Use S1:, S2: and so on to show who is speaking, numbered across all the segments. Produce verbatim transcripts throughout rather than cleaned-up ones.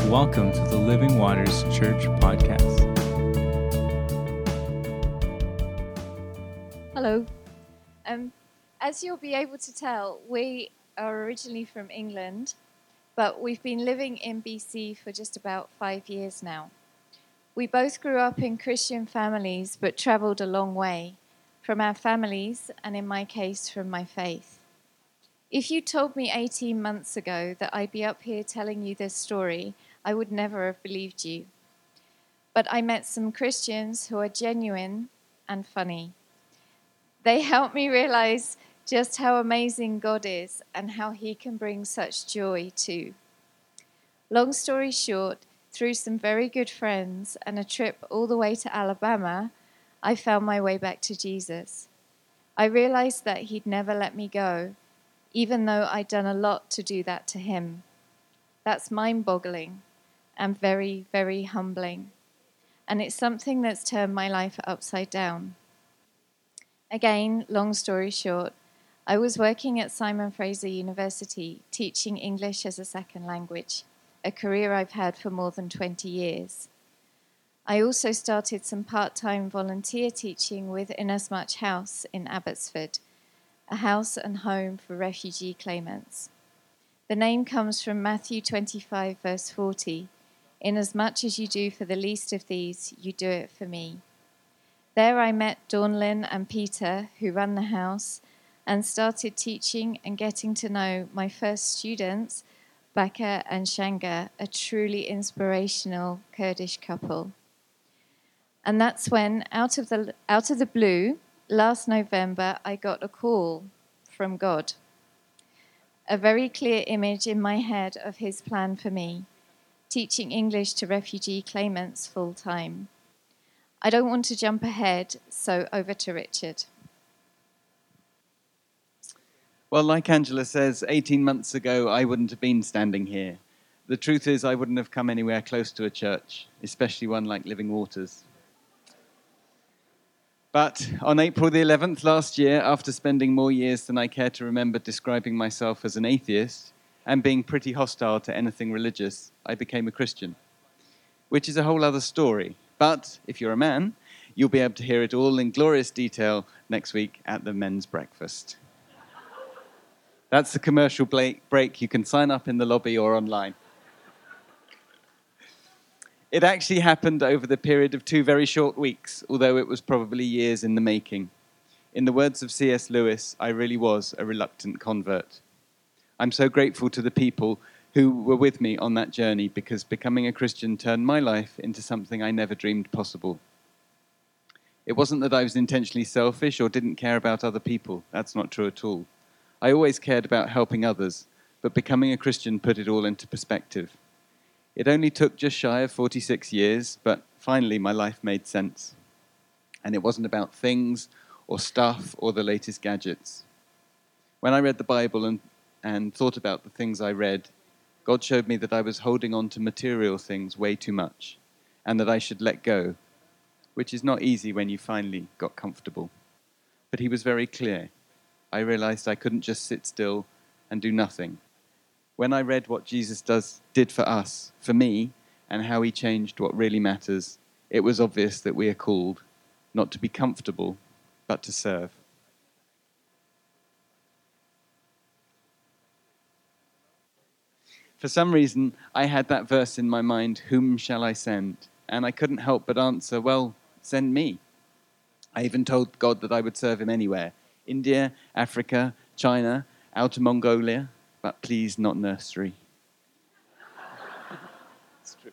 S1: Welcome to the Living Waters Church podcast.
S2: Hello. Um, as you'll be able to tell, we are originally from England, but we've been living in B C for just about five years now. We both grew up in Christian families, but travelled a long way from our families, and in my case, from my faith. If you told me eighteen months ago that I'd be up here telling you this story, I would never have believed you. But I met some Christians who are genuine and funny. They helped me realize just how amazing God is and how he can bring such joy too. Long story short, through some very good friends and a trip all the way to Alabama, I found my way back to Jesus. I realized that he'd never let me go, even though I'd done a lot to do that to him. That's mind-boggling and very, very humbling. And it's something that's turned my life upside down. Again, long story short, I was working at Simon Fraser University, teaching English as a second language, a career I've had for more than twenty years. I also started some part-time volunteer teaching with Inasmuch House in Abbotsford, a house and home for refugee claimants. The name comes from Matthew twenty-five, verse forty, "Inasmuch as you do for the least of these, you do it for me." There I met Dawnlyn and Peter, who run the house, and started teaching and getting to know my first students, Baka and Shanga, a truly inspirational Kurdish couple. And that's when, out of the out of the blue, last November, I got a call from God. A very clear image in my head of his plan for me, teaching English to refugee claimants full time. I don't want to jump ahead, so over to Richard.
S3: Well, like Angela says, eighteen months ago, I wouldn't have been standing here. The truth is, I wouldn't have come anywhere close to a church, especially one like Living Waters. But on April the eleventh last year, after spending more years than I care to remember describing myself as an atheist and being pretty hostile to anything religious, I became a Christian, which is a whole other story. But if you're a man, you'll be able to hear it all in glorious detail next week at the men's breakfast. That's the commercial break. You can sign up in the lobby or online. It actually happened over the period of two very short weeks, although it was probably years in the making. In the words of C S Lewis, I really was a reluctant convert. I'm so grateful to the people who were with me on that journey, because becoming a Christian turned my life into something I never dreamed possible. It wasn't that I was intentionally selfish or didn't care about other people. That's not true at all. I always cared about helping others, but becoming a Christian put it all into perspective. It only took just shy of forty-six years, but finally my life made sense. And it wasn't about things or stuff or the latest gadgets. When I read the Bible and, and thought about the things I read, God showed me that I was holding on to material things way too much, and that I should let go, which is not easy when you finally got comfortable. But he was very clear. I realized I couldn't just sit still and do nothing. When I read what Jesus does did for us, for me, and how he changed what really matters, it was obvious that we are called not to be comfortable, but to serve. For some reason, I had that verse in my mind, "Whom shall I send?" And I couldn't help but answer, well, send me. I even told God that I would serve him anywhere. India, Africa, China, Outer Mongolia, but please not nursery. It's true.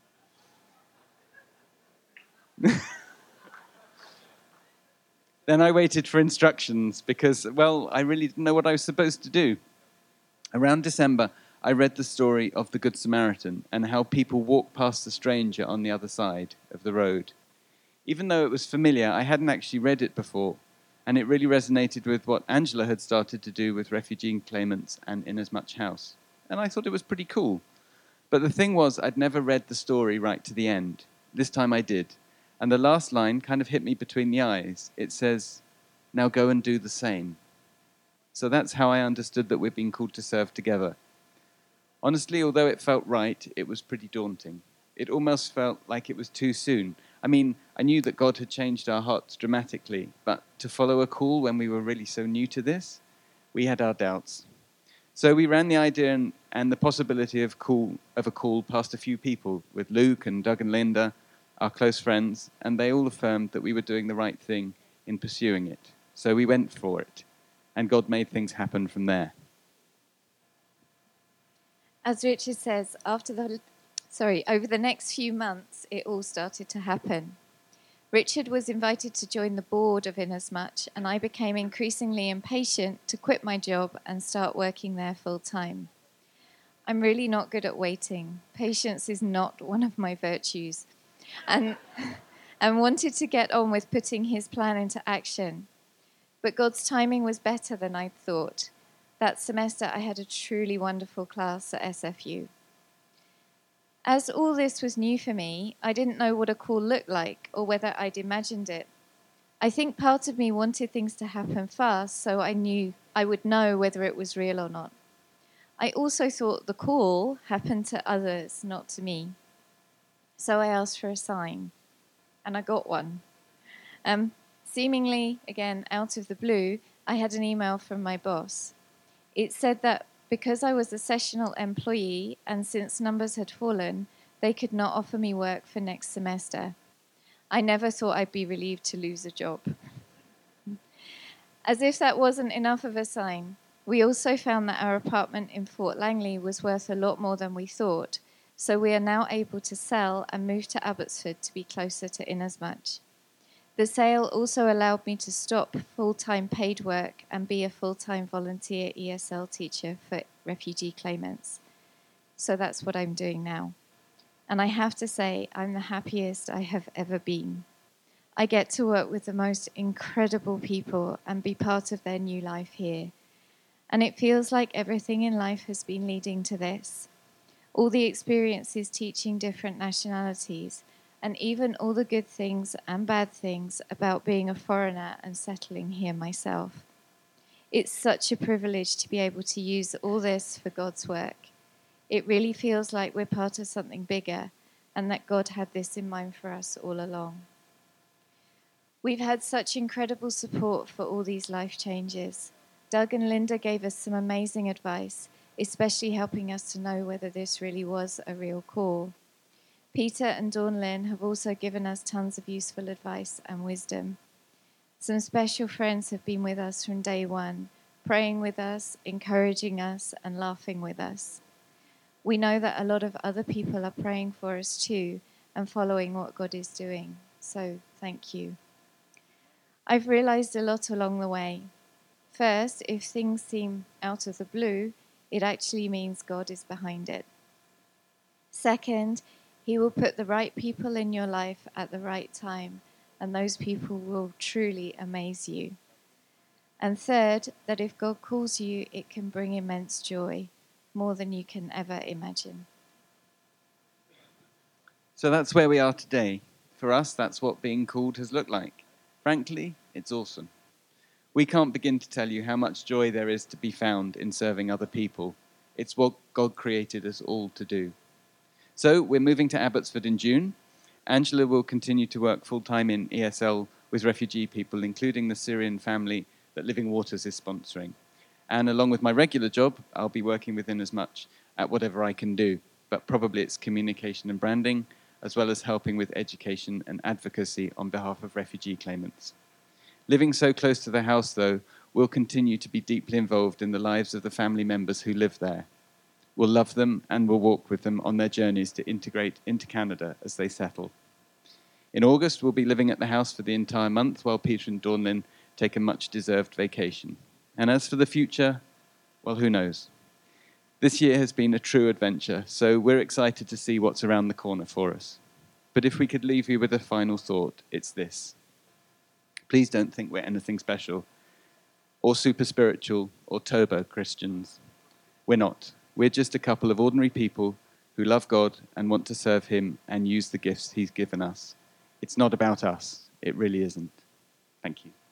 S3: Then I waited for instructions because, well, I really didn't know what I was supposed to do. Around December, I read the story of the Good Samaritan and how people walk past the stranger on the other side of the road. Even though it was familiar, I hadn't actually read it before, and it really resonated with what Angela had started to do with refugee claimants and Inasmuch House. And I thought it was pretty cool. But the thing was, I'd never read the story right to the end. This time I did. And the last line kind of hit me between the eyes. It says, "Now go and do the same." So that's how I understood that we've been called to serve together. Honestly, although it felt right, it was pretty daunting. It almost felt like it was too soon. I mean, I knew that God had changed our hearts dramatically, but to follow a call when we were really so new to this, we had our doubts. So we ran the idea and, and the possibility of, call, of a call past a few people, with Luke and Doug and Linda, our close friends, and they all affirmed that we were doing the right thing in pursuing it. So we went for it, and God made things happen from there.
S2: As Richard says, after the, sorry, over the next few months, it all started to happen. Richard was invited to join the board of Inasmuch, and I became increasingly impatient to quit my job and start working there full time. I'm really not good at waiting. Patience is not one of my virtues, and, and wanted to get on with putting his plan into action. But God's timing was better than I'd thought. That semester, I had a truly wonderful class at S F U. As all this was new for me, I didn't know what a call looked like or whether I'd imagined it. I think part of me wanted things to happen fast so I knew I would know whether it was real or not. I also thought the call happened to others, not to me. So I asked for a sign, and I got one. Um, seemingly, again, out of the blue, I had an email from my boss. It said that because I was a sessional employee and since numbers had fallen, they could not offer me work for next semester. I never thought I'd be relieved to lose a job. As if that wasn't enough of a sign, we also found that our apartment in Fort Langley was worth a lot more than we thought, so we are now able to sell and move to Abbotsford to be closer to Inasmuch. The sale also allowed me to stop full-time paid work and be a full-time volunteer E S L teacher for refugee claimants. So that's what I'm doing now. And I have to say, I'm the happiest I have ever been. I get to work with the most incredible people and be part of their new life here. And it feels like everything in life has been leading to this. All the experiences teaching different nationalities, and even all the good things and bad things about being a foreigner and settling here myself. It's such a privilege to be able to use all this for God's work. It really feels like we're part of something bigger, and that God had this in mind for us all along. We've had such incredible support for all these life changes. Doug and Linda gave us some amazing advice, especially helping us to know whether this really was a real call. Peter and Dawn Lynn have also given us tons of useful advice and wisdom. Some special friends have been with us from day one, praying with us, encouraging us, and laughing with us. We know that a lot of other people are praying for us too and following what God is doing. So thank you. I've realized a lot along the way. First, if things seem out of the blue, it actually means God is behind it. Second, He will put the right people in your life at the right time, and those people will truly amaze you. And third, that if God calls you, it can bring immense joy, more than you can ever imagine.
S3: So that's where we are today. For us, that's what being called has looked like. Frankly, it's awesome. We can't begin to tell you how much joy there is to be found in serving other people. It's what God created us all to do. So we're moving to Abbotsford in June. Angela will continue to work full-time in E S L with refugee people, including the Syrian family that Living Waters is sponsoring. And along with my regular job, I'll be working with Inasmuch at whatever I can do, but probably it's communication and branding, as well as helping with education and advocacy on behalf of refugee claimants. Living so close to the house, though, we'll continue to be deeply involved in the lives of the family members who live there. We'll love them and we'll walk with them on their journeys to integrate into Canada as they settle. In August, we'll be living at the house for the entire month while Peter and Dawn Lynn take a much-deserved vacation. And as for the future, well, who knows? This year has been a true adventure, so we're excited to see what's around the corner for us. But if we could leave you with a final thought, it's this. Please don't think we're anything special, or super spiritual, or turbo Christians. We're not. We're just a couple of ordinary people who love God and want to serve Him and use the gifts He's given us. It's not about us. It really isn't. Thank you.